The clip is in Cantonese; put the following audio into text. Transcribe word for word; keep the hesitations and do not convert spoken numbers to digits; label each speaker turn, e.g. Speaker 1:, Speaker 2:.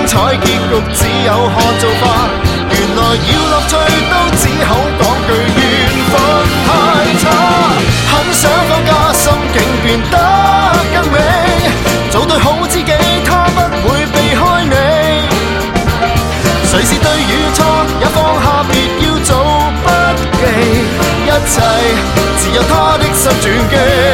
Speaker 1: 彩結局只有看做法，原來要樂趣都只好講句緣分太差。很想放假，心境變得更美，做對好知己，他不會避開你。誰是對與錯，也放下，別要做筆記，一切自有他的新轉機。